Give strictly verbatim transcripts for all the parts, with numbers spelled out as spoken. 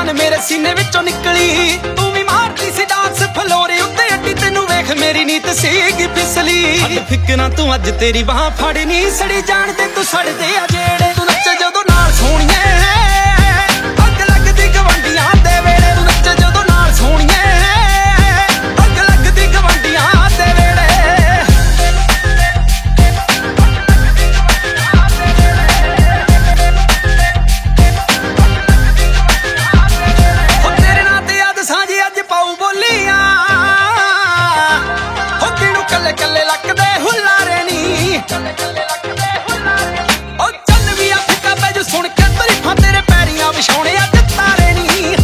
ਜਾਨ ਮੇਰੇ ਸੀਨੇ ਵਿੱਚੋਂ ਨਿਕਲੀ। ਤੂੰ ਵੀ ਮਾਰਦੀ ਸੀ ਡਾਂਸ ਫਲੋਰੇ ਉੱਤੇ ਅੱਡੀ, ਤੈਨੂੰ ਵੇਖ ਮੇਰੀ ਨੀਤ ਸੀਗੀ ਫਿਸਲੀ। ਹੱਡ ਫਿਕਰਾਂ ਤੂੰ ਅੱਜ ਤੇਰੀ ਬਾਹ ਫੜਨੀ, ਸੜੀ ਜਾਣ ਤੇ ਤੂੰ ਸੜਦੇ ਆ ਜਿਹੜੇ। ਤੂੰ ਨੱਚ ਜਦੋਂ ਨਾਲ ਸੋਹਣੀਏ, ਅੱਗ ਲੱਗਦੀ ਗਵਾਂਡੀਆਂ ਦੇ ਵੇਲੇ। ਤੂੰ ਨੱਚ ਜਦੋਂ ਨਾਲ ਸੋਹਣੀਏ, ਅੱਗ ਲੱਗਦੀ ਗਵਾਂਡੀਆਂ ਦੇ ਵੇਲੇ। ਹੋ ਤੇਰੇ ਨਾਂ ਤੇ ਯਾਦ ਸਾਂਝੀ ਅੱਜ ਪਾਉ ਬੋਲੀਆਂ, ਹੋ ਕਿਹਨੂੰ ਕੱਲੇ ਕੱਲੇ ਲੱਗਦੇ ਹੁਲਾਰੇ ਨੀ। ਉਹ ਚੱਲ ਵੀ ਅਫਰੀਕਾ ਪੈ ਜੋ ਸੁਣ ਕੇ ਤਾਰੀਫਾਂ, ਤੇਰੇ ਪੈਰੀਆਂ ਵਿਛਾਉਣੇ ਅੱਜ ਤਾਰੇ ਨੀ।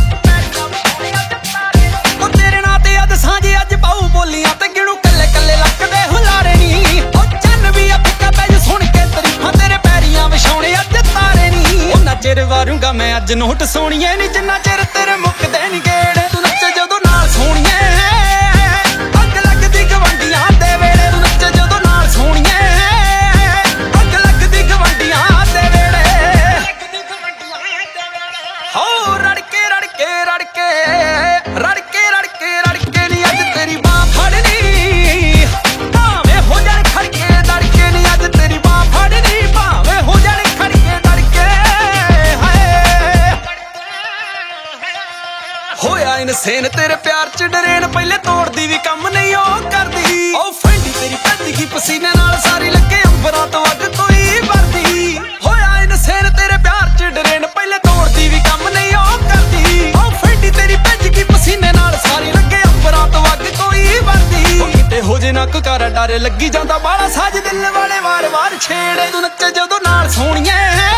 ਉਹ ਤੇਰੇ ਨਾਂ ਤੇ ਯਾਦ ਸਾਂਝੀ ਅੱਜ ਪਾਉ ਬੋਲੀਆਂ, ਤੇ ਕਿਹਨੂੰ ਕੱਲੇ ਕੱਲੇ ਲੱਗਦੇ ਹੁਲਾਰੇ ਨੀ। ਉਹ ਚੱਲ ਵੀ ਅਫਰੀਕਾ ਪੈ ਜੋ ਸੁਣ ਕੇ ਤਾਰੀਫਾਂ, ਤੇਰੇ ਪੈਰੀਆਂ ਵਿਛਾਉਣੇ ਅੱਜ ਤਾਰੇ ਨੀ। ਉਹਨਾਂ ਚਿਰ ਵਾਰੂੰਗਾ ਮੈਂ ਅੱਜ ਨੋਟ ਸੋਹਣੀਏ ਨੀ, ਜਿੰਨਾ ਚਿਰ ਤੇਰੇ ਮੁੱਕਦੇ ਨੀ ਗੇੜੇ। ਤੂੰ ਨੱਚ ਜਦੋਂ ਨਾਲ ਸੋਹਣੀਏ, ਅੱਗ ਲੱਗਦੀ ਗਵਾਂਡੀਆਂ ਦੇ ਵੇਲੇ। ਤੂੰ ਨੱਚ ਜਦੋਂ ਨਾਲ ਸੋਹਣੀਏ, ਅੱਗ ਲੱਗਦੀ ਗਵਾਂਡੀਆਂ ਦੇ ਵੇਲੇ। ਹੋ ਰੜਕੇ ਰੜਕੇ ਰੜਕੇ ਰੜਕੇ ਰੜਕੇ ਰੜਕੇ ਨੀ ਅੱਜ ਤੇਰੀ ਬਾਂਹ ਫੜਨੀ, ਭਾਵੇਂ ਹੋ ਜਾਣ ਖੜਕੇ ਦੜਕੇ ਨੀ ਅੱਜ ਤੇਰੀ ਬਾਂਹ ਫੜਨੀ, ਭਾਵੇਂ ਹੋ ਜਾਣ ਖੜਕੇ ਦੜਕੇ। ਹਾਏ ਹੋਇਆ ਇਨਸੇਨ ਤੇਰੇ ਪਿਆਰ ਚ ਡਰੇਨ, ਪਹਿਲੇ ਤੋੜਦੀ ਵੀ ਕੰਮ ਨਹੀਂ ਉਹ ਕਰਦੀ। ਉਹ ਫੈਂਡੀ ਤੇਰੀ ਭੱਜ ਗਈ ਪਸੀਨੇ ਨਾਲ, ਸਾਰੀ ਲੱਗੇ ਅੰਬਰਾਂ ਤੋਂ ਅੱਗ ਕੋਈ ਵਰਦੀ। ਹੋਇਆ ਇਨਸੇਨ ਤੇਰੇ ਪਿਆਰ ਚ ਡਰੇਨ, ਪਹਿਲੇ ਤੋੜਦੀ ਵੀ ਕੰਮ ਨਹੀਂ ਉਹ ਕਰਦੀ। ਉਹ ਫੈਂਡੀ ਤੇਰੀ ਭੱਜ ਗਈ ਪਸੀਨੇ ਨਾਲ, ਸਾਰੀ ਲੱਗੇ ਅੰਬਰਾਂ ਤੋਂ ਅੱਗ ਕੋਈ ਵਰਦੀ। ਉਹ ਕਿਤੇ ਹੋ ਜੇ ਨਾ ਕੁਕਾਰਾ ਡਰ ਲੱਗੀ ਜਾਂਦਾ ਬਾਲਾ, ਸਾਜ ਦਿਲ ਵਾਲੇ ਵਾਰ ਵਾਰ ਛੇੜੇ। ਤੂੰ ਨੱਚ ਜਦੋਂ ਨਾਲ ਸੋਹਣੀਏ,